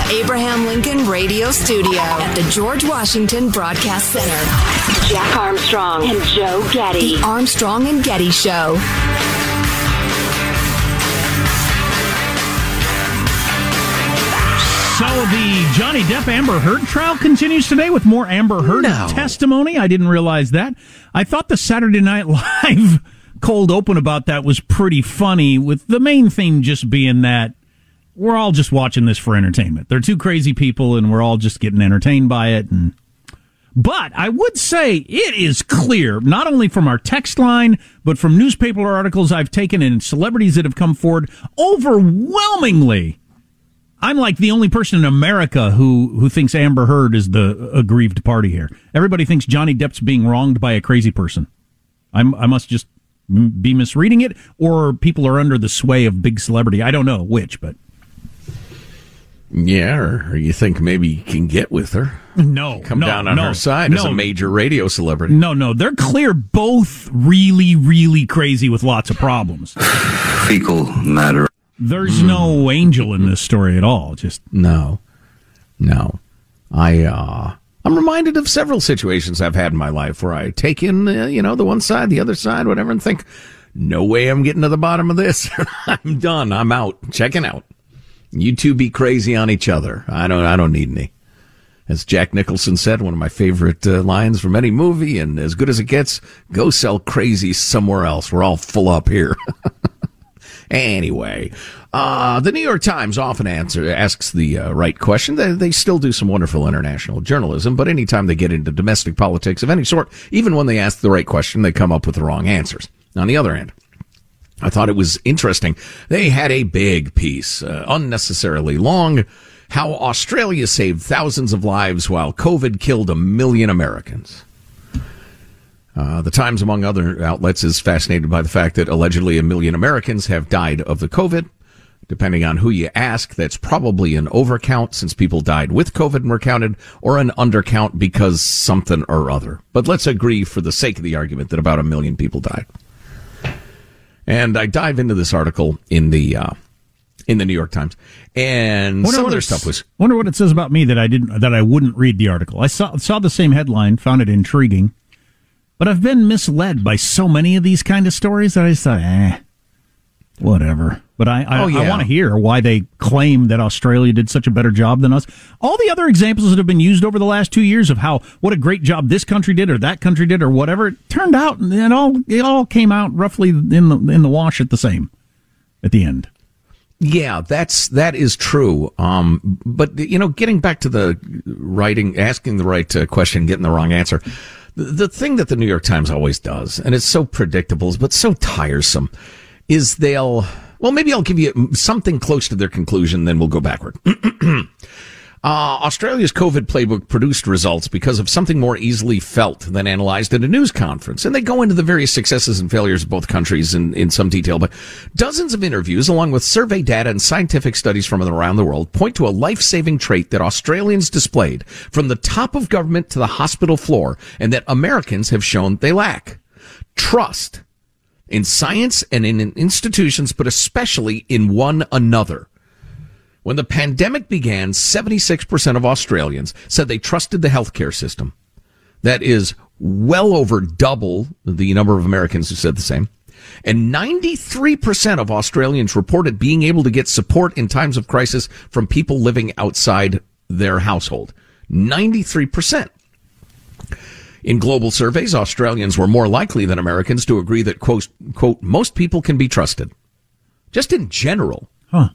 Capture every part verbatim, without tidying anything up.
Abraham Lincoln Radio Studio at the George Washington Broadcast Center. Jack Armstrong and Joe Getty. The Armstrong and Getty Show. So the Johnny Depp Amber Heard trial continues today with more Amber Heard no. testimony. I didn't realize that. I thought the Saturday Night Live cold open about that was pretty funny, with the main theme just being that we're all just watching this for entertainment. They're two crazy people, and we're all just getting entertained by it. And But I would say it is clear, not only from our text line, but from newspaper articles I've taken and celebrities that have come forward, overwhelmingly, I'm like the only person in America who, who thinks Amber Heard is the aggrieved party here. Everybody thinks Johnny Depp's being wronged by a crazy person. I'm, I must just be misreading it, or people are under the sway of big celebrity. I don't know which, but... Yeah, or, or you think maybe you can get with her. No. Come no, down on no, her side no. as a major radio celebrity. No, no, they're clear both really, really crazy with lots of problems. Fecal matter. There's mm. no angel in this story at all. Just no, no. I uh, I'm reminded of several situations I've had in my life where I take in, uh, you know, the one side, the other side, whatever, and think, no way I'm getting to the bottom of this. I'm done. I'm out. Checking out. You two be crazy on each other. I don't. I don't need any. As Jack Nicholson said, one of my favorite uh, lines from any movie, and as good as it gets, go sell crazy somewhere else. We're all full up here. Anyway, uh, the New York Times often answer, asks the uh, right question. They, they still do some wonderful international journalism, but anytime they get into domestic politics of any sort, even when they ask the right question, they come up with the wrong answers. On the other hand, I thought it was interesting. They had a big piece, uh, unnecessarily long, how Australia saved thousands of lives while COVID killed a million Americans. Uh, the Times, among other outlets, is fascinated by the fact that allegedly a million Americans have died of the COVID. Depending on who you ask, that's probably an overcount since people died with COVID and were counted, or an undercount because something or other. But let's agree for the sake of the argument that about a million people died. And I dive into this article in the uh, in the New York Times, and wonder some of their stuff was. Wonder what it says about me that I didn't that I wouldn't read the article. I saw saw the same headline, found it intriguing. But I've been misled by so many of these kind of stories that I just thought, eh, whatever. But I, I, oh, yeah. I want to hear why they claim that Australia did such a better job than us. All the other examples that have been used over the last two years of how, what a great job this country did or that country did or whatever, it turned out, it all, it all came out roughly in the, in the wash at the same, at the end. Yeah, that's, that is true. Um, but, you know, getting back to the writing, asking the right uh, question, getting the wrong answer. The thing that the New York Times always does, and it's so predictable, but so tiresome, is they'll, well, maybe I'll give you something close to their conclusion, then we'll go backward. Uh, Australia's COVID playbook produced results because of something more easily felt than analyzed at a news conference. And they go into the various successes and failures of both countries in, in some detail. But dozens of interviews, along with survey data and scientific studies from around the world, point to a life-saving trait that Australians displayed from the top of government to the hospital floor, and that Americans have shown they lack. Trust in science and in institutions, but especially in one another. When the pandemic began, seventy-six percent of Australians said they trusted the healthcare system. That is well over double the number of Americans who said the same. And ninety-three percent of Australians reported being able to get support in times of crisis from people living outside their household. ninety-three percent. In global surveys, Australians were more likely than Americans to agree that, quote, quote most people can be trusted. Just in general. Huh.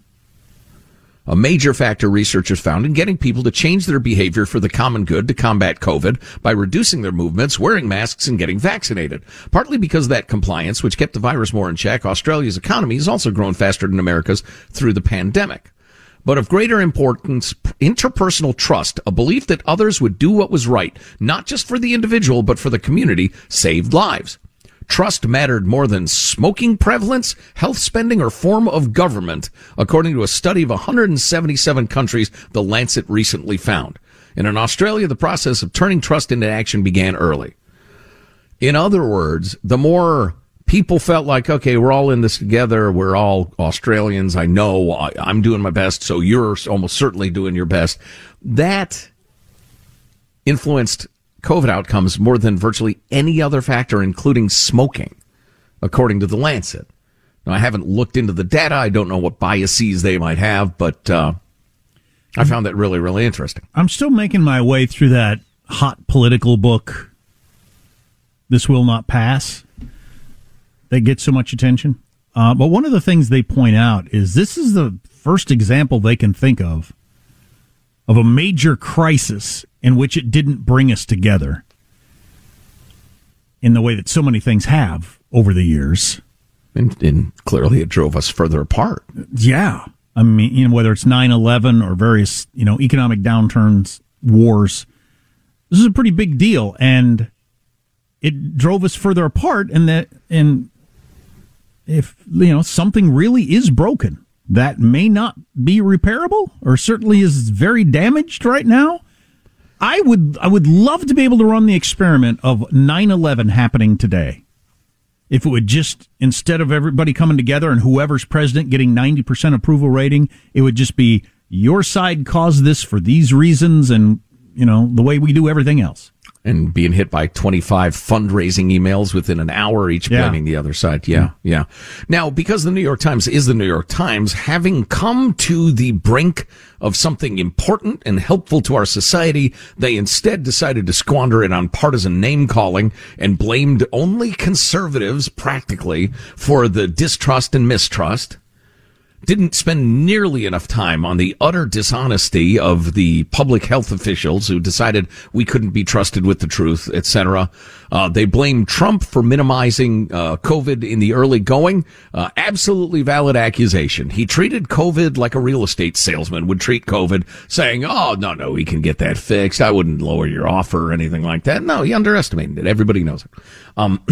A major factor researchers found in getting people to change their behavior for the common good to combat COVID by reducing their movements, wearing masks, and getting vaccinated. Partly because of that compliance, which kept the virus more in check, Australia's economy has also grown faster than America's through the pandemic. But of greater importance, interpersonal trust, a belief that others would do what was right, not just for the individual, but for the community, saved lives. Trust mattered more than smoking prevalence, health spending, or form of government, according to a study of one hundred seventy-seven countries The Lancet recently found. And in Australia, the process of turning trust into action began early. In other words, the more people felt like, okay, we're all in this together. We're all Australians. I know I, I'm doing my best, so you're almost certainly doing your best. That influenced COVID outcomes more than virtually any other factor, including smoking, according to The Lancet. Now, I haven't looked into the data. I don't know what biases they might have, but uh, I found that really, really interesting. I'm still making my way through that hot political book, This Will Not Pass, that gets so much attention. Uh, but one of the things they point out is this is the first example they can think of of a major crisis in which it didn't bring us together in the way that so many things have over the years. And, and clearly it drove us further apart. Yeah. I mean, you know, whether it's nine eleven or various, you know, economic downturns, wars, this is a pretty big deal. And it drove us further apart. And that, and if, you know, something really is broken that may not be repairable or certainly is very damaged right now, I would, I would love to be able to run the experiment of nine eleven happening today. If it would just, instead of everybody coming together and whoever's president getting ninety percent approval rating, it would just be your side caused this for these reasons and, you know, the way we do everything else. And being hit by twenty-five fundraising emails within an hour, each Yeah. blaming the other side. Yeah, yeah. Now, because the New York Times is the New York Times, having come to the brink of something important and helpful to our society, they instead decided to squander it on partisan name-calling and blamed only conservatives, practically, for the distrust and mistrust. Didn't spend nearly enough time on the utter dishonesty of the public health officials who decided we couldn't be trusted with the truth, et cetera. Uh, they blamed Trump for minimizing uh, COVID in the early going. Uh, absolutely valid accusation. He treated COVID like a real estate salesman would treat COVID, saying, oh, no, no, we can get that fixed. I wouldn't lower your offer or anything like that. No, he underestimated it. Everybody knows it. Um,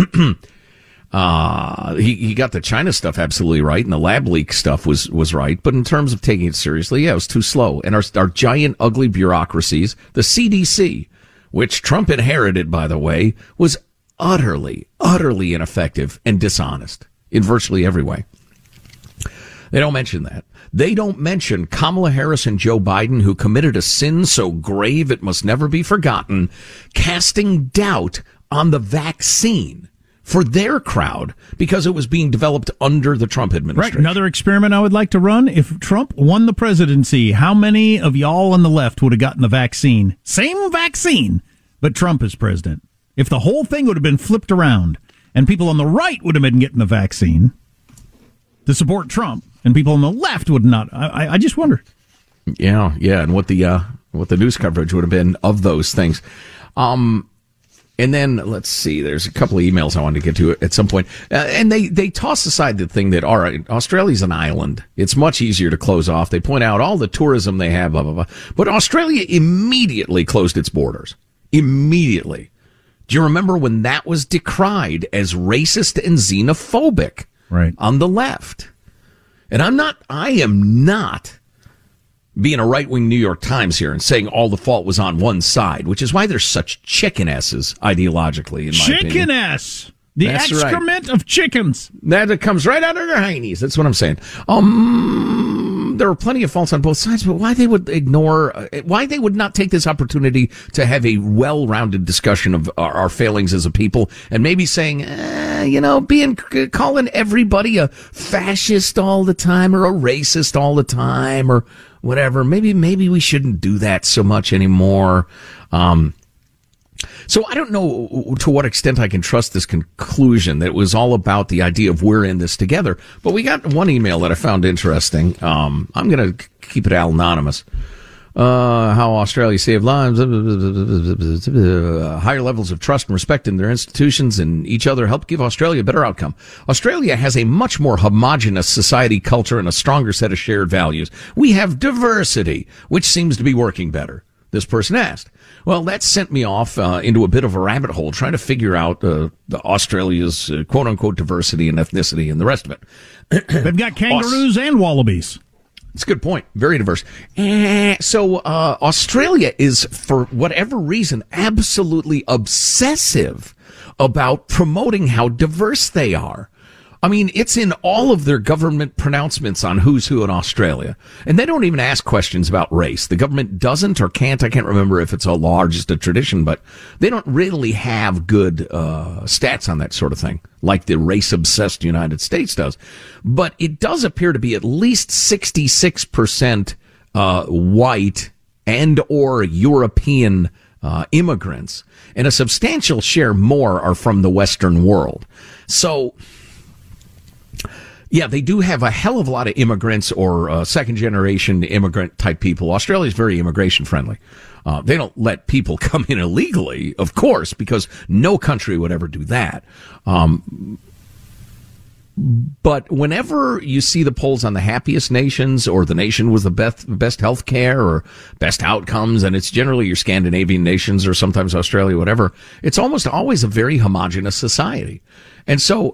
Uh, he, he got the China stuff absolutely right, and the lab leak stuff was, was right. But in terms of taking it seriously, yeah, it was too slow. And our, our giant, ugly bureaucracies, the C D C, which Trump inherited, by the way, was utterly, utterly ineffective and dishonest in virtually every way. They don't mention that. They don't mention Kamala Harris and Joe Biden, who committed a sin so grave it must never be forgotten, casting doubt on the vaccine for their crowd because it was being developed under the Trump administration. Right. Another experiment I would like to run. If Trump won the presidency, how many of y'all on the left would have gotten the vaccine? Same vaccine, but Trump is president. If the whole thing would have been flipped around and people on the right would have been getting the vaccine to support Trump and people on the left would not, I, I just wonder. Yeah, yeah, and what the uh, what the news coverage would have been of those things. Um, And then, let's see, there's a couple of emails I wanted to get to at some point. Uh, and they, they toss aside the thing that, all right, Australia's an island. It's much easier to close off. They point out all the tourism they have, blah, blah, blah. But Australia immediately closed its borders. Immediately. Do you remember when that was decried as racist and xenophobic? Right. On the left. And I'm not, I am not being a right-wing New York Times here and saying all the fault was on one side, which is why they're such chicken asses ideologically, in my chicken opinion. Chicken ass. The That's excrement right. of chickens. That comes right out of their heinies. That's what I'm saying. Um, there are plenty of faults on both sides, but why they would ignore, uh, why they would not take this opportunity to have a well-rounded discussion of our, our failings as a people, and maybe saying, eh, you know, being calling everybody a fascist all the time or a racist all the time or whatever. Maybe maybe we shouldn't do that so much anymore. Um, So I don't know to what extent I can trust this conclusion that it was all about the idea of we're in this together. But we got one email that I found interesting. Um, I'm going to keep it anonymous. Uh, how Australia saved lives, uh, higher levels of trust and respect in their institutions and each other help give Australia a better outcome. Australia has a much more homogenous society, culture, and a stronger set of shared values. We have diversity, which seems to be working better. This person asked. Well, that sent me off uh, into a bit of a rabbit hole trying to figure out uh, the Australia's uh, quote-unquote diversity and ethnicity and the rest of it. They've got kangaroos Aus- and wallabies. It's a good point. Very diverse. So uh, Australia is, for whatever reason, absolutely obsessive about promoting how diverse they are. I mean, it's in all of their government pronouncements on who's who in Australia. And they don't even ask questions about race. The government doesn't or can't. I can't remember if it's a law or just a tradition, but they don't really have good uh stats on that sort of thing, like the race-obsessed United States does. But it does appear to be at least sixty-six percent uh white and or European uh immigrants, and a substantial share more are from the Western world. So yeah, they do have a hell of a lot of immigrants or uh, second-generation immigrant-type people. Australia is very immigration-friendly. Uh, they don't let people come in illegally, of course, because no country would ever do that. Um, but whenever you see the polls on the happiest nations or the nation with the best, best health care or best outcomes, and it's generally your Scandinavian nations or sometimes Australia, whatever, it's almost always a very homogenous society. And so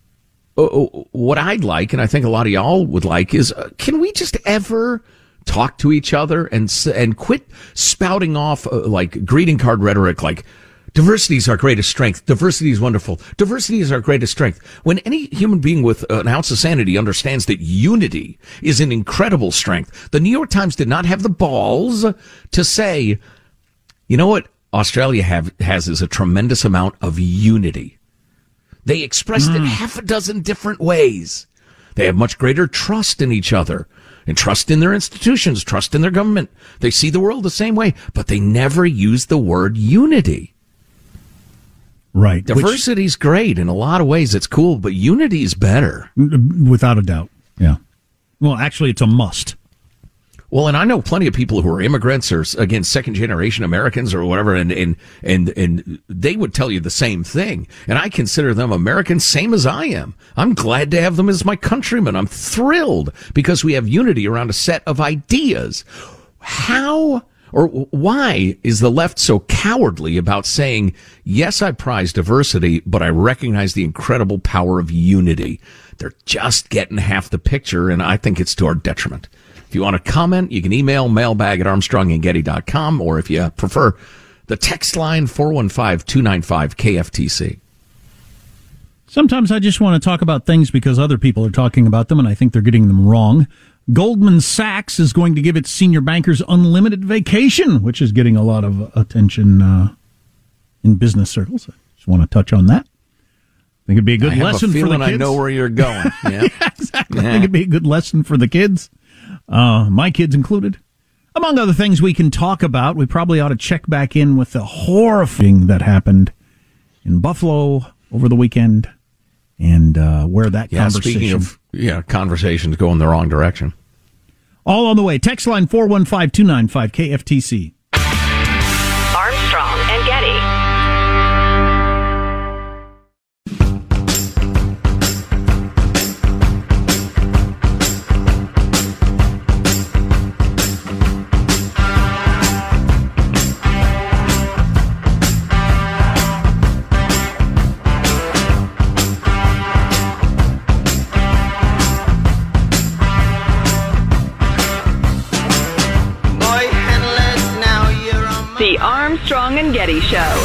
what I'd like, and I think a lot of y'all would like, is uh, can we just ever talk to each other and and quit spouting off uh, like greeting card rhetoric, like diversity is our greatest strength, diversity is wonderful, diversity is our greatest strength, when any human being with an ounce of sanity understands that unity is an incredible strength. The New York Times did not have the balls to say, you know what Australia have has is a tremendous amount of unity. They expressed mm. it half a dozen different ways. They have much greater trust in each other and trust in their institutions, trust in their government. They see the world the same way, but they never use the word unity. Right. Diversity's Which, great. In a lot of ways, it's cool, but unity is better. Without a doubt. Yeah. Well, actually, it's a must. Well, and I know plenty of people who are immigrants or, again, second-generation Americans or whatever, and, and and and they would tell you the same thing. And I consider them Americans, same as I am. I'm glad to have them as my countrymen. I'm thrilled because we have unity around a set of ideas. How or why is the left so cowardly about saying, yes, I prize diversity, but I recognize the incredible power of unity? They're just getting half the picture, and I think it's to our detriment. If you want to comment, you can email mailbag at armstrong and getty dot com, or if you prefer, the text line four one five, two nine five, K F T C. Sometimes I just want to talk about things because other people are talking about them, and I think they're getting them wrong. Goldman Sachs is going to give its senior bankers unlimited vacation, which is getting a lot of attention uh, in business circles. I just want to touch on that. I think it'd be a good I have lesson a for the kids. I know where you're going. Yeah, yeah exactly. Yeah. I think it'd be a good lesson for the kids. Uh, my kids included. Among other things we can talk about, we probably ought to check back in with the horrifying that happened in Buffalo over the weekend and uh, where that yeah, conversation... Speaking of yeah, conversations going the wrong direction. All on the way. Text line four one five, two nine five, K F T C. Armstrong and Getty. The Armstrong and Getty Show.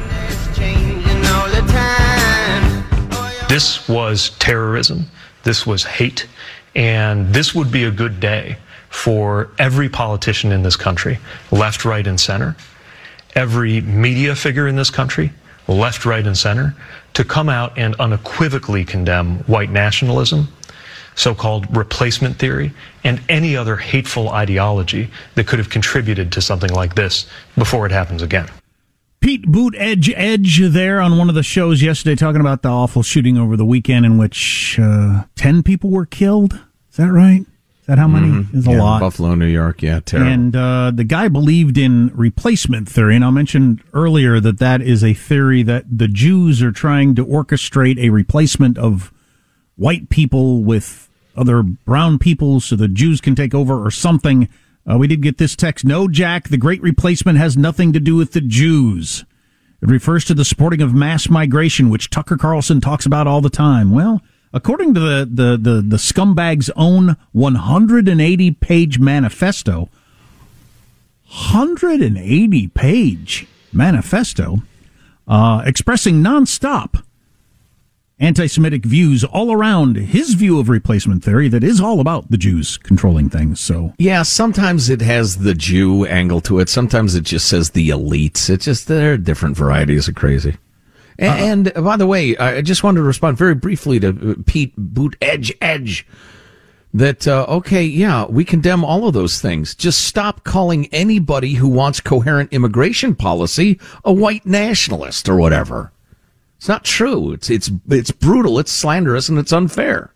This was terrorism. This was hate. And this would be a good day for every politician in this country, left, right, and center, every media figure in this country, left, right, and center, to come out and unequivocally condemn white nationalism, so-called replacement theory, and any other hateful ideology that could have contributed to something like this before it happens again. Pete Buttigieg Edge there on one of the shows yesterday talking about the awful shooting over the weekend in which uh, ten people were killed. Is that right? Is that how many? Mm-hmm. Is a yeah, lot. Buffalo, New York, yeah, terrible. And uh, the guy believed in replacement theory, and I mentioned earlier that that is a theory that the Jews are trying to orchestrate a replacement of white people with other brown people so the Jews can take over or something. Uh, we did get this text. No, Jack, the great replacement has nothing to do with the Jews. It refers to the supporting of mass migration, which Tucker Carlson talks about all the time. Well, according to the, the, the, the scumbag's own one hundred eighty page manifesto, one hundred eighty page manifesto, uh, expressing nonstop anti-Semitic views all around his view of replacement theory that is all about the Jews controlling things. So yeah, sometimes it has the Jew angle to it. Sometimes it just says the elites. It just, there are different varieties of crazy. And, uh, and by the way, I just wanted to respond very briefly to Pete Boot Edge Edge that, uh, okay, yeah, we condemn all of those things. Just stop calling anybody who wants coherent immigration policy a white nationalist or whatever. It's not true. It's it's it's brutal. It's slanderous, and it's unfair.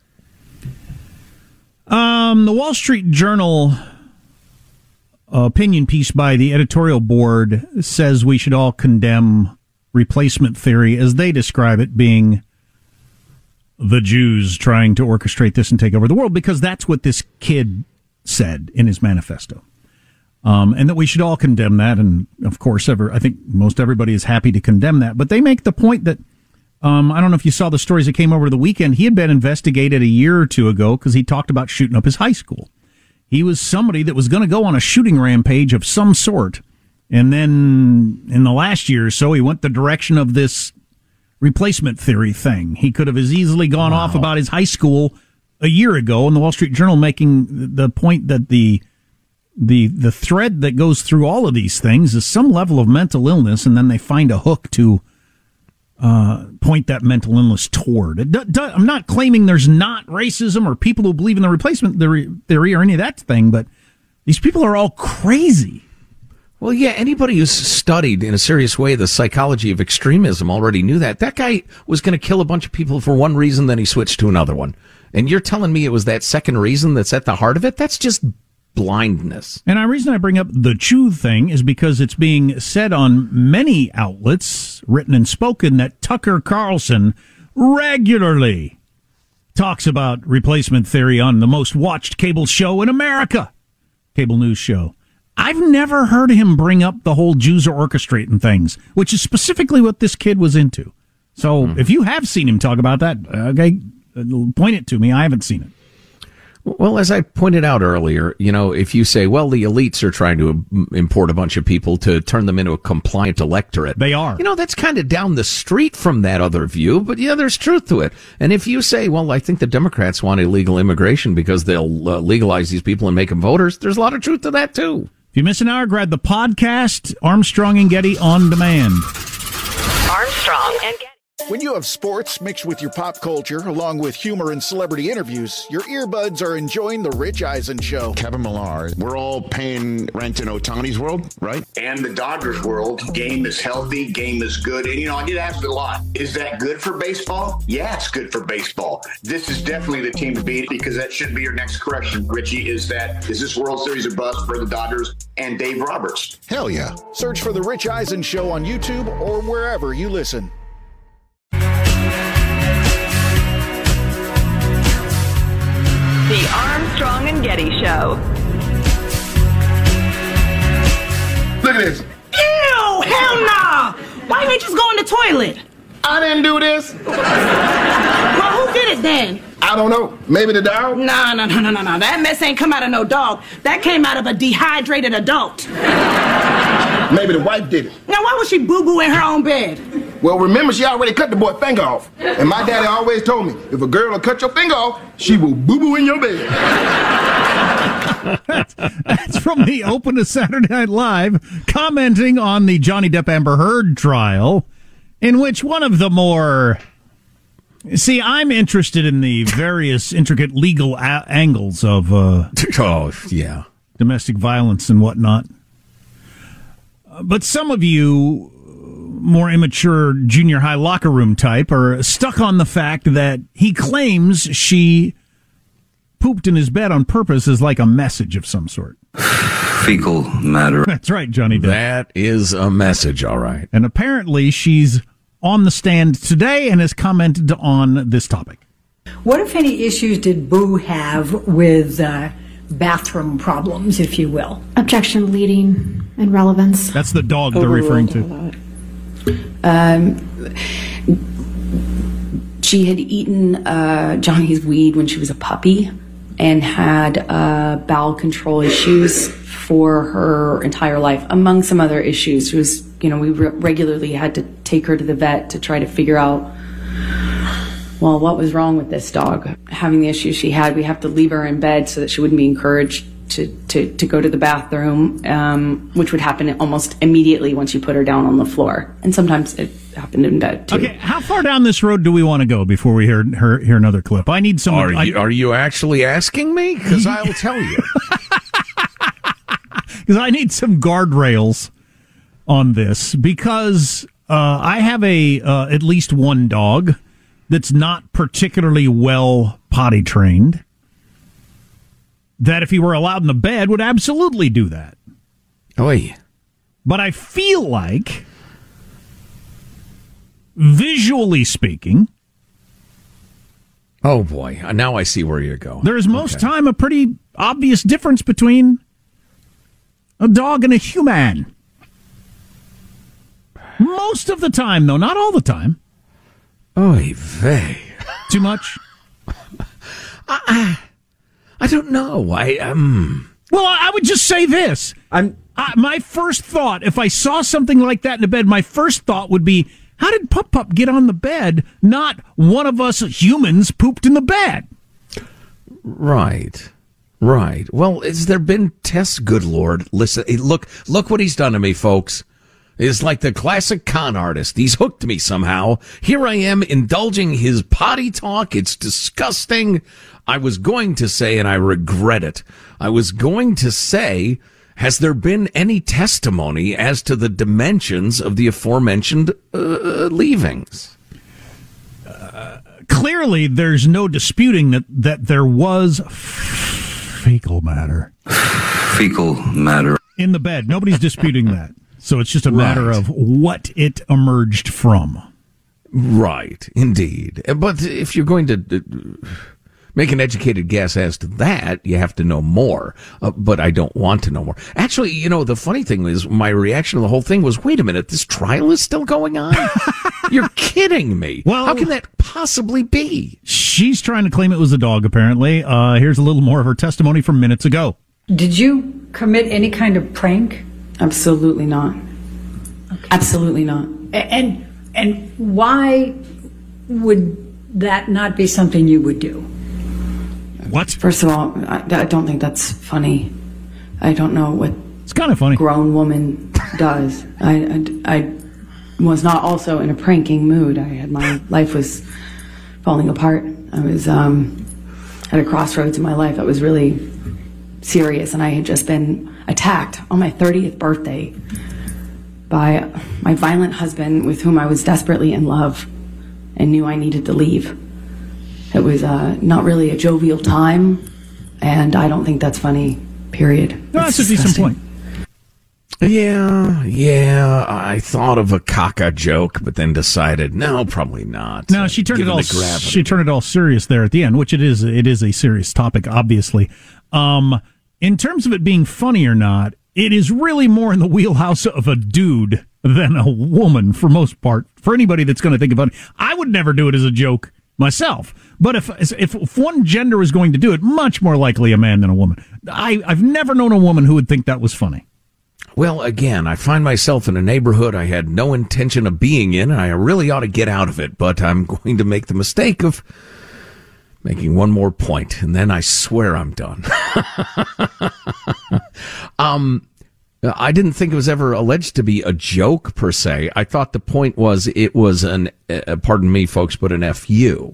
Um, the Wall Street Journal opinion piece by the editorial board says we should all condemn replacement theory, as they describe it, being the Jews trying to orchestrate this and take over the world, because that's what this kid said in his manifesto. Um, and that we should all condemn that. And of course, ever, I think most everybody is happy to condemn that. But they make the point that, um, I don't know if you saw the stories that came over the weekend. He had been investigated a year or two ago because he talked about shooting up his high school. He was somebody that was going to go on a shooting rampage of some sort. And then in the last year or so, he went the direction of this replacement theory thing. He could have as easily gone wow. off about his high school a year ago, and the Wall Street Journal making the point that the the the thread that goes through all of these things is some level of mental illness, and then they find a hook to uh, point that mental illness toward. It do, do, I'm not claiming there's not racism or people who believe in the replacement theory or any of that thing, but these people are all crazy. Well, yeah, anybody who's studied in a serious way the psychology of extremism already knew that. That guy was going to kill a bunch of people for one reason, then he switched to another one. And you're telling me it was that second reason that's at the heart of it? That's just blindness. And the reason I bring up the Jew thing is because it's being said on many outlets, written and spoken, that Tucker Carlson regularly talks about replacement theory on the most watched cable show in America, cable news show. I've never heard him bring up the whole Jews are orchestrating things, which is specifically what this kid was into. So mm-hmm. if you have seen him talk about that, okay, point it to me. I haven't seen it. Well, as I pointed out earlier, you know, if you say, well, the elites are trying to import a bunch of people to turn them into a compliant electorate. They are. You know, that's kind of down the street from that other view, but yeah, there's truth to it. And if you say, well, I think the Democrats want illegal immigration because they'll uh, legalize these people and make them voters, there's a lot of truth to that, too. If you miss an hour, grab the podcast, Armstrong and Getty On Demand. Armstrong and Getty. When you have sports mixed with your pop culture, along with humor and celebrity interviews, your earbuds are enjoying The Rich Eisen Show. Kevin Millar, we're all paying rent in Ohtani's world, right? And the Dodgers world. Game is healthy, game is good. And, you know, I get asked a lot, is that good for baseball? Yeah, it's good for baseball. This is definitely the team to beat, because that should be your next correction, Richie, is that, is this World Series a bust for the Dodgers and Dave Roberts? Hell yeah. Search for The Rich Eisen Show on YouTube or wherever you listen. The Armstrong and Getty Show. Look at this. Ew, hell nah. Why didn't you just go in the toilet? I didn't do this. Well, who did it then? I don't know. Maybe the dog? No, no, no, no, no, no. That mess ain't come out of no dog. That came out of a dehydrated adult. Maybe the wife did it. Now, why was she boo-boo in her own bed? Well, remember, she already cut the boy finger off. And my daddy always told me, if a girl will cut your finger off, she will boo-boo in your bed. that's, that's from the Open of Saturday Night Live, commenting on the Johnny Depp Amber Heard trial, in which one of the more... See, I'm interested in the various intricate legal a- angles of uh, oh, yeah. domestic violence and whatnot. Uh, but some of you... more immature junior high locker room type are stuck on the fact that he claims she pooped in his bed on purpose as like a message of some sort. Fecal matter. That's right, Johnny Depp. That is a message, all right. And apparently she's on the stand today and has commented on this topic. What, if any, issues did Boo have with uh, bathroom problems, if you will? Objection, leading, and relevance. That's the dog they're referring to. Um, she had eaten uh, Johnny's weed when she was a puppy and had uh, bowel control issues for her entire life, among some other issues. It was, you know, we re- regularly had to take her to the vet to try to figure out, well, what was wrong with this dog? Having the issues she had, we have to leave her in bed so that she wouldn't be encouraged to, to, to go to the bathroom, um, which would happen almost immediately once you put her down on the floor. And sometimes it happened in bed, too. Okay, how far down this road do we want to go before we hear her, hear another clip? I need some... Are I, you, are you actually asking me? Because I'll tell you. Because I need some guardrails on this, because uh, I have a uh, at least one dog that's not particularly well potty trained, that if he were allowed in the bed would absolutely do that. Oy. But I feel like, visually speaking... Oh, boy. Now I see where you're going. There is most okay. time a pretty obvious difference between a dog and a human. Most of the time, though. Not all the time. Oy vey. Too much? I, I don't know. I um. Well, I would just say this. I'm. I, my first thought, if I saw something like that in the bed, my first thought would be, how did Pup Pup get on the bed? Not one of us humans pooped in the bed. Right. Right. Well, has there been tests? Good Lord. Listen, look, look what he's done to me, folks. It's like the classic con artist. He's hooked me somehow. Here I am indulging his potty talk. It's disgusting. I was going to say, and I regret it, I was going to say, has there been any testimony as to the dimensions of the aforementioned uh, leavings? Uh, clearly, there's no disputing that, that there was fecal matter. Fecal matter. In the bed. Nobody's disputing that. So it's just a matter Right. of what it emerged from. Right, indeed. But if you're going to uh, make an educated guess as to that, you have to know more. Uh, but I don't want to know more. Actually, you know, the funny thing is, my reaction to the whole thing was, wait a minute, this trial is still going on? You're kidding me. Well, how can that possibly be? She's trying to claim it was a dog, apparently. Uh, here's a little more of her testimony from minutes ago. Did you commit any kind of prank? Absolutely not. Okay. Absolutely not. And and why would that not be something you would do? What? First of all, I, I don't think that's funny. I don't know what it's kind of funny. Grown woman does. I, I, I was not also in a pranking mood. I had my life was falling apart. I was um, at a crossroads in my life that was really serious, and I had just been attacked on my thirtieth birthday by my violent husband, with whom I was desperately in love and knew I needed to leave. It was uh, not really a jovial time, and I don't think that's funny, period. No, that's a decent point. Yeah, yeah, I thought of a caca joke, but then decided, no, probably not. No, she turned it Given all. the gravity. She turned it all serious there at the end, which it is. It is a serious topic, obviously. Um, in terms of it being funny or not, it is really more in the wheelhouse of a dude than a woman for most part. For anybody that's going to think about it, I would never do it as a joke myself. But if if, if one gender was going to do it, much more likely a man than a woman. I, I've never known a woman who would think that was funny. Well, again, I find myself in a neighborhood I had no intention of being in, and I really ought to get out of it, but I'm going to make the mistake of making one more point, and then I swear I'm done. um, I didn't think it was ever alleged to be a joke, per se. I thought the point was it was an, uh, pardon me, folks, but an F U.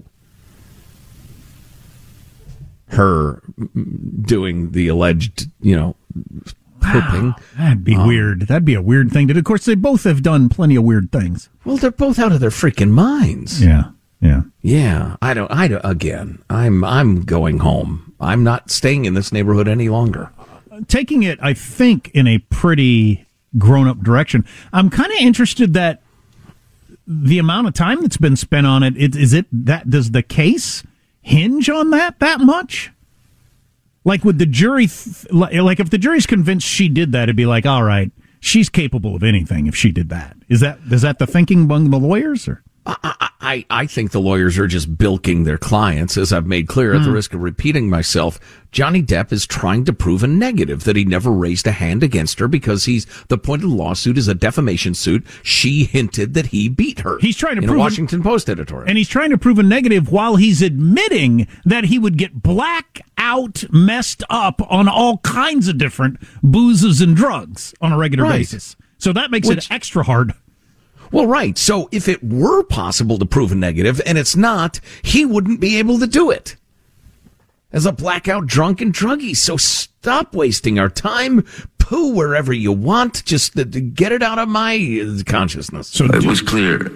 Her doing the alleged, you know, pooping. Wow, that'd be um, weird. That'd be a weird thing to do. Of course, they both have done plenty of weird things. Well, they're both out of their freaking minds. Yeah, yeah, yeah. I don't. I don't, again. I'm. I'm going home. I'm not staying in this neighborhood any longer. Taking it, I think, in a pretty grown-up direction. I'm kind of interested that the amount of time that's been spent on it. Is it that? Does the case hinge on that that much? Like, would the jury, th- like, if the jury's convinced she did that, it'd be like, all right, she's capable of anything if she did that. Is that, is that the thinking among the lawyers? Or? I, I, I, I think the lawyers are just bilking their clients. As I've made clear, at the risk of repeating myself, Johnny Depp is trying to prove a negative, that he never raised a hand against her because he's the point of the lawsuit is a defamation suit. She hinted that he beat her. He's trying to in prove a Washington Post editorial. And he's trying to prove a negative while he's admitting that he would get black out, messed up on all kinds of different boozes and drugs on a regular Right. basis. So that makes Which- it extra hard. Well, right. So if it were possible to prove a negative, and it's not, he wouldn't be able to do it as a blackout drunk and druggie. So stop wasting our time. Poo wherever you want. Just uh, get it out of my uh, consciousness. So it was clear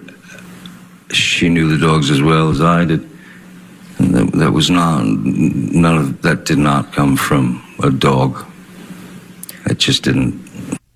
she knew the dogs as well as I did. And that, that was not, none of that did not come from a dog. It just didn't.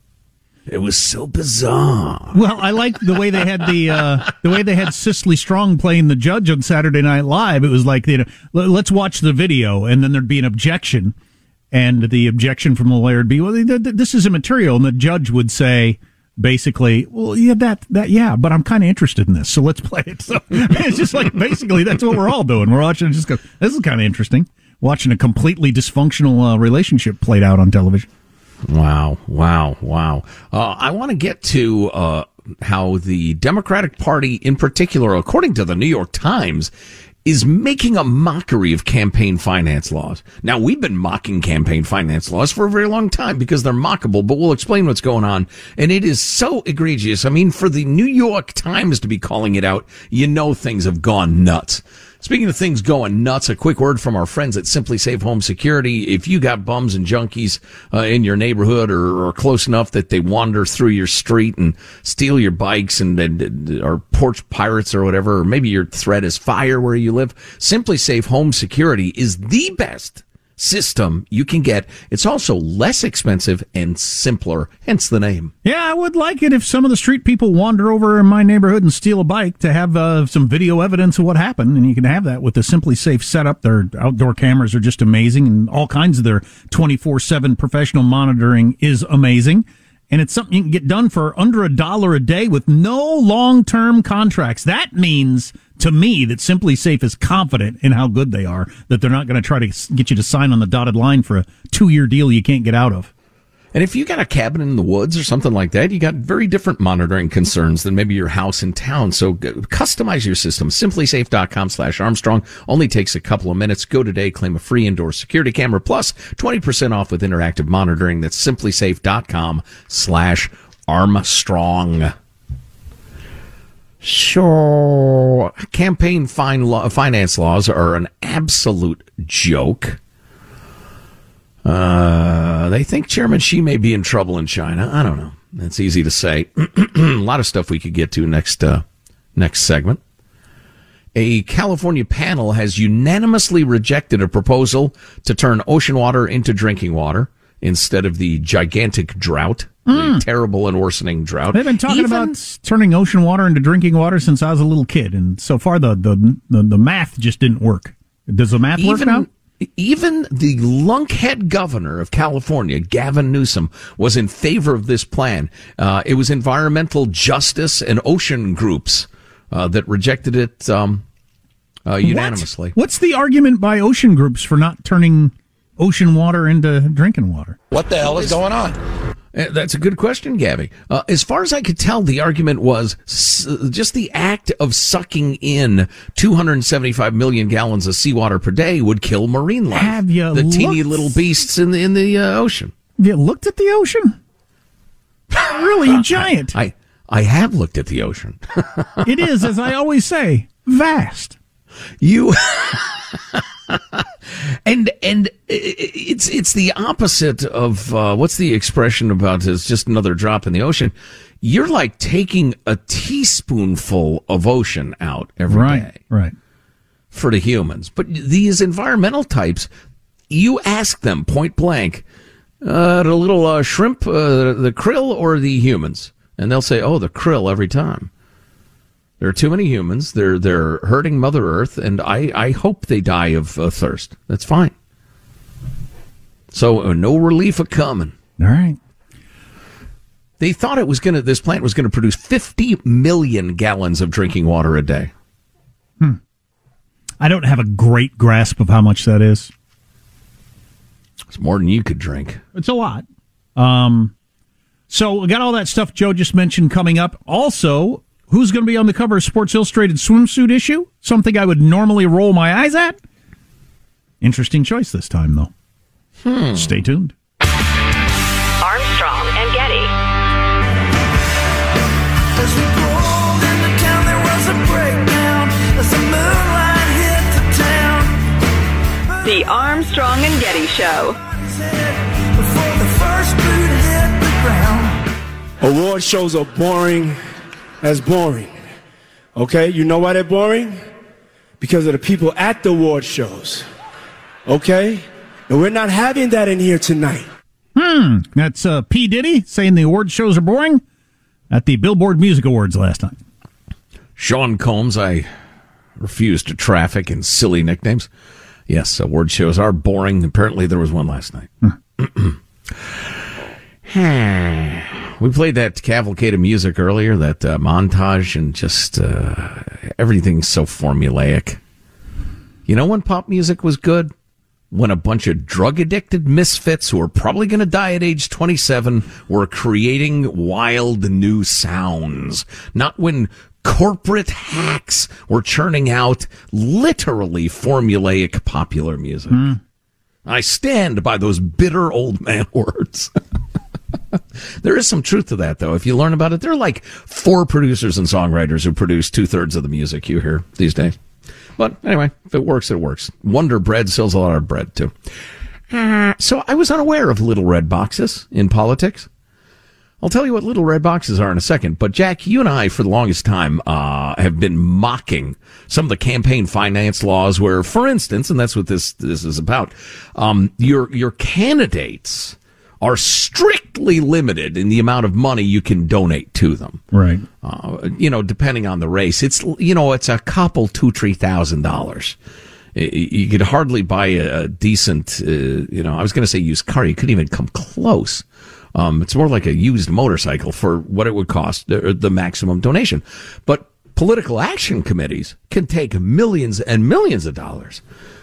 It was so bizarre. Well, I like the way they had the uh, the way they had Cicely Strong playing the judge on Saturday Night Live. It was like, you know, let's watch the video, and then there'd be an objection, and the objection from the lawyer would be, well, th- th- this is immaterial, and the judge would say, basically, well, yeah, that that yeah, but I'm kind of interested in this, so let's play it. So it's just like basically that's what we're all doing. We're watching and just go, this is kind of interesting, watching a completely dysfunctional uh, relationship played out on television. Wow, wow, wow. Uh, I want to get to uh, how the Democratic Party in particular, according to the New York Times, is making a mockery of campaign finance laws. Now, we've been mocking campaign finance laws for a very long time because they're mockable, but we'll explain what's going on. And it is so egregious. I mean, for the New York Times to be calling it out, you know things have gone nuts. Speaking of things going nuts, a quick word from our friends at Simply Safe Home Security. If you got bums and junkies uh, in your neighborhood or, or close enough that they wander through your street and steal your bikes and, and or porch pirates or whatever, or maybe your threat is fire where you live, Simply Safe Home Security is the best system you can get. It's also less expensive and simpler, hence the name. Yeah, I would like it if some of the street people wander over in my neighborhood and steal a bike to have uh, some video evidence of what happened, and you can have that with the Simply Safe setup. Their outdoor cameras are just amazing, and all kinds of their twenty-four seven professional monitoring is amazing. And it's something you can get done for under a dollar a day with no long-term contracts. That means, to me, that Simply Safe is confident in how good they are, that they're not going to try to get you to sign on the dotted line for a two-year deal you can't get out of. And if you got a cabin in the woods or something like that, you got very different monitoring concerns than maybe your house in town. So customize your system. SimplySafe.com slash Armstrong. Only takes a couple of minutes. Go today, claim a free indoor security camera plus twenty percent off with interactive monitoring. That's SimplySafe.com slash Armstrong. Sure. Campaign fine law, finance laws are an absolute joke. Uh, they think Chairman Xi may be in trouble in China. I don't know. That's easy to say. A lot of stuff we could get to next, uh, next segment. A California panel has unanimously rejected a proposal to turn ocean water into drinking water instead of the gigantic drought, mm. the terrible and worsening drought. They've been talking Even, about turning ocean water into drinking water since I was a little kid, and so far the, the, the, the math just didn't work. Does the math work even, now? Even the lunkhead governor of California, Gavin Newsom, was in favor of this plan. Uh, it was environmental justice and ocean groups uh, that rejected it um, uh, unanimously. What? What's the argument by ocean groups for not turning ocean water into drinking water? What the hell is going on? Uh, That's a good question, Gabby. Uh, as far as I could tell, the argument was s- just the act of sucking in two hundred seventy-five million gallons of seawater per day would kill marine life. Have you the looked? teeny little beasts in the in the uh, ocean? Have you looked at the ocean? Really giant. I I have looked at the ocean. It is, as I always say, vast. You. And and it's it's the opposite of uh, what's the expression about? It's just another drop in the ocean. You're like taking a teaspoonful of ocean out every right, day, right? For the humans, but these environmental types, you ask them point blank, uh, the little uh, shrimp, uh, the krill, or the humans, and they'll say, "Oh, the krill every time." There are too many humans. They're they're hurting Mother Earth, and I, I hope they die of uh, thirst. That's fine. So uh, no relief a coming. All right. They thought it was gonna. This plant was gonna produce fifty million gallons of drinking water a day. Hmm. I don't have a great grasp of how much that is. It's more than you could drink. It's a lot. Um, so we got all that stuff Joe just mentioned coming up. Also, who's going to be on the cover of Sports Illustrated swimsuit issue? Something I would normally roll my eyes at. Interesting choice this time, though. Hmm. Stay tuned. Armstrong and Getty. As we pulled into town, there was a breakdown as the moonlight hit the town. The Armstrong and Getty Show. Before the first boot hit the ground. Award shows are boring as boring. Okay? You know why they're boring? Because of the people at the award shows. Okay? And we're not having that in here tonight. Hmm. That's uh, P. Diddy saying the award shows are boring at the Billboard Music Awards last night. Sean Combs, I refuse to traffic in silly nicknames. Yes, award shows are boring. Apparently there was one last night. We played that cavalcade of music earlier, that uh, montage, and just uh, everything's so formulaic. You know when pop music was good? When a bunch of drug-addicted misfits who are probably going to die at age twenty-seven were creating wild new sounds. Not when corporate hacks were churning out literally formulaic popular music. Mm. I stand by those bitter old man words. There is some truth to that, though. If you learn about it, there are like four producers and songwriters who produce two-thirds of the music you hear these days. But anyway, if it works, it works. Wonder Bread sells a lot of bread, too. Uh, so I was unaware of little red boxes in politics. I'll tell you what little red boxes are in a second. But, Jack, you and I, for the longest time, uh, have been mocking some of the campaign finance laws where, for instance, and that's what this this is about, um, your your candidates are strictly limited in the amount of money you can donate to them. Right. Uh, you know, depending on the race, it's, you know, it's a couple, two, three thousand dollars. You could hardly buy a decent, uh, you know, I was going to say used car. You couldn't even come close. Um, it's more like a used motorcycle for what it would cost, the, the maximum donation. But political action committees can take millions and millions of dollars.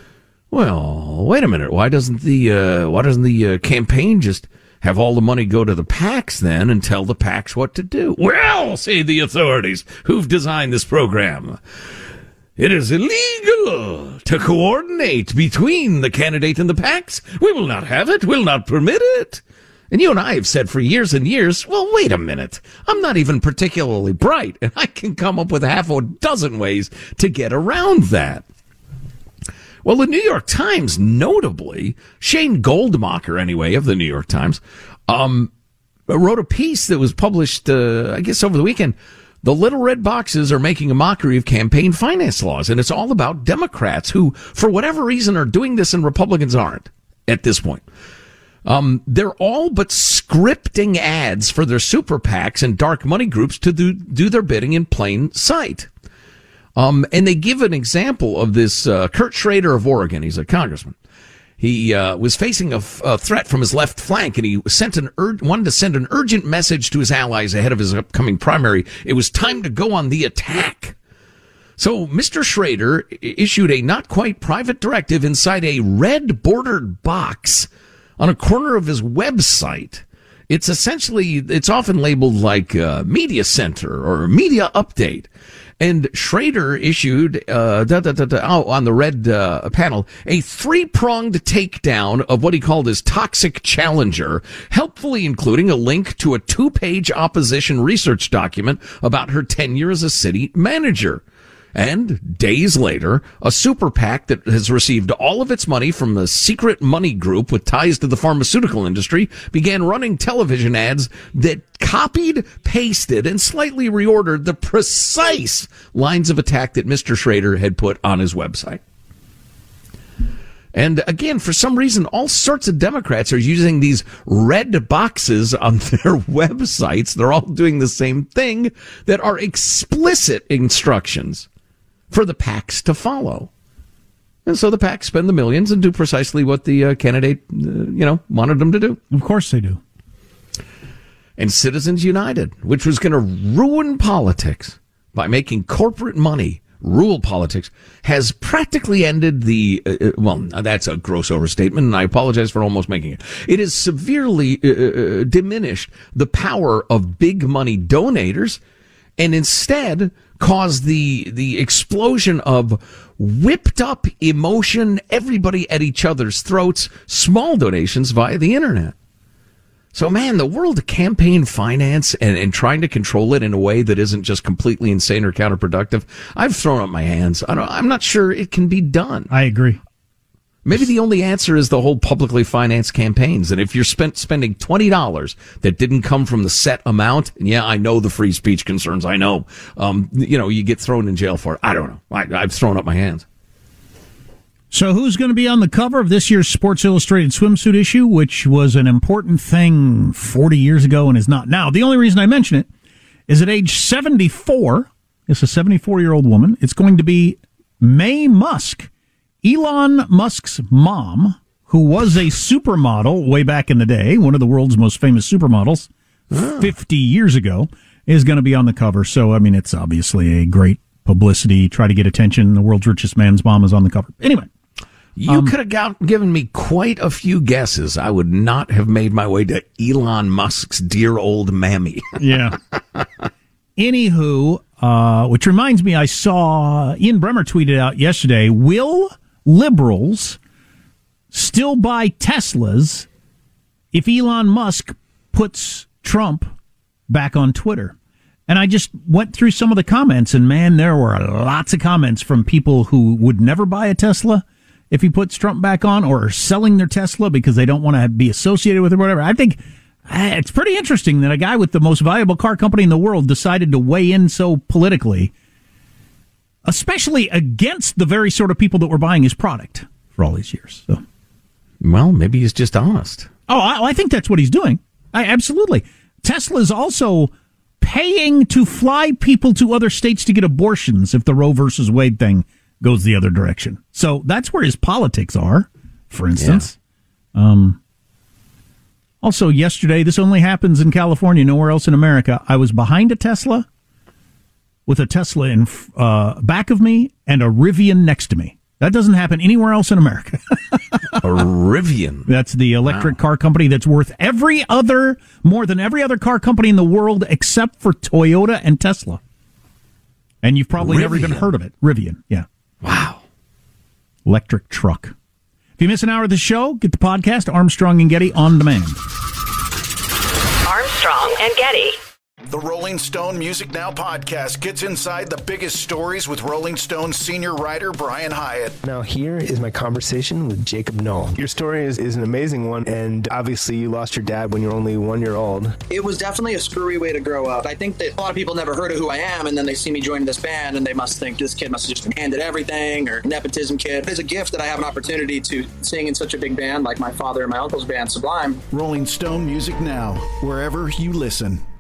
Well, wait a minute. Why doesn't the uh, why doesn't the uh, campaign just have all the money go to the PACs then and tell the PACs what to do? Well, say the authorities who've designed this program, it is illegal to coordinate between the candidate and the PACs. We will not have it. We'll not permit it. And you and I have said for years and years, well, wait a minute. I'm not even particularly bright, and I can come up with half a dozen ways to get around that. Well, the New York Times, notably, Shane Goldmacher, anyway, of the New York Times, um, wrote a piece that was published, uh, I guess, over the weekend. The little red boxes are making a mockery of campaign finance laws, and it's all about Democrats who, for whatever reason, are doing this and Republicans aren't at this point. Um, they're all but scripting ads for their super PACs and dark money groups to do, do their bidding in plain sight. Um, and they give an example of this, uh, Kurt Schrader of Oregon. He's a congressman. He, uh, was facing a, f- a threat from his left flank, and he sent an ur- wanted to send an urgent message to his allies ahead of his upcoming primary. It was time to go on the attack. So Mister Schrader issued a not quite private directive inside a red bordered box on a corner of his website. It's essentially, it's often labeled like uh, Media Center or Media Update. And Schrader issued, uh, da, da, da, da, oh, on the red uh, panel, a three-pronged takedown of what he called his toxic challenger, helpfully including a link to a two-page opposition research document about her tenure as a city manager. And days later, a super PAC that has received all of its money from a secret money group with ties to the pharmaceutical industry began running television ads that copied, pasted, and slightly reordered the precise lines of attack that Mister Schrader had put on his website. And again, for some reason, all sorts of Democrats are using these red boxes on their websites. They're all doing the same thing that are explicit instructions for the PACs to follow. And so the PACs spend the millions and do precisely what the uh, candidate, uh, you know, wanted them to do. Of course they do. And Citizens United, which was going to ruin politics by making corporate money rule politics, has practically ended the, uh, well, that's a gross overstatement, and I apologize for almost making it. It has severely uh, diminished the power of big money donators, and instead caused the the explosion of whipped up emotion, everybody at each other's throats, small donations via the internet. So, man, the world of campaign finance and, and trying to control it in a way that isn't just completely insane or counterproductive, I've thrown up my hands. I don't, I'm not sure it can be done. I agree. Maybe the only answer is the whole publicly financed campaigns. And if you're spent spending twenty dollars that didn't come from the set amount, and yeah, I know the free speech concerns, I know, um, you know, you get thrown in jail for it. I don't know. I, I've thrown up my hands. So who's going to be on the cover of this year's Sports Illustrated swimsuit issue, which was an important thing forty years ago and is not now? The only reason I mention it is at age seventy-four, it's a seventy-four-year-old woman, it's going to be Mae Musk, Elon Musk's mom, who was a supermodel way back in the day, one of the world's most famous supermodels, oh. fifty years ago, is going to be on the cover. So, I mean, it's obviously a great publicity, try to get attention. The world's richest man's mom is on the cover. Anyway. You um, could have got, given me quite a few guesses. I would not have made my way to Elon Musk's dear old mammy. Yeah. Anywho, uh, which reminds me, I saw Ian Bremmer tweeted out yesterday, will liberals still buy Teslas if Elon Musk puts Trump back on Twitter? And I just went through some of the comments, and man, there were lots of comments from people who would never buy a Tesla if he puts Trump back on, or are selling their Tesla because they don't want to be associated with it or whatever. I think it's pretty interesting that a guy with the most valuable car company in the world decided to weigh in so politically, especially against the very sort of people that were buying his product for all these years. So, well, maybe he's just honest. Oh, I, I think that's what he's doing. I, absolutely. Tesla's also paying to fly people to other states to get abortions if the Roe versus Wade thing goes the other direction. So that's where his politics are, for instance. Yeah. Um, also, yesterday, this only happens in California, nowhere else in America. I was behind a Tesla with a Tesla in uh, back of me and a Rivian next to me. That doesn't happen anywhere else in America. A Rivian. That's the electric wow. car company that's worth every other, more than every other car company in the world except for Toyota and Tesla. And you've probably Rivian. never even heard of it. Rivian, yeah. Wow. Electric truck. If you miss an hour of the show, get the podcast, Armstrong and Getty, on demand. Armstrong and Getty. The Rolling Stone Music Now podcast gets inside the biggest stories with Rolling Stone senior writer Brian Hyatt. Now here is my conversation with Jacob Knoll. Your story is, is an amazing one, and obviously you lost your dad when you were only one year old. It was definitely a screwy way to grow up. I think that a lot of people never heard of who I am, and then they see me join this band, and they must think this kid must have just been handed everything, or nepotism kid. It's a gift that I have an opportunity to sing in such a big band like my father and my uncle's band, Sublime. Rolling Stone Music Now, wherever you listen.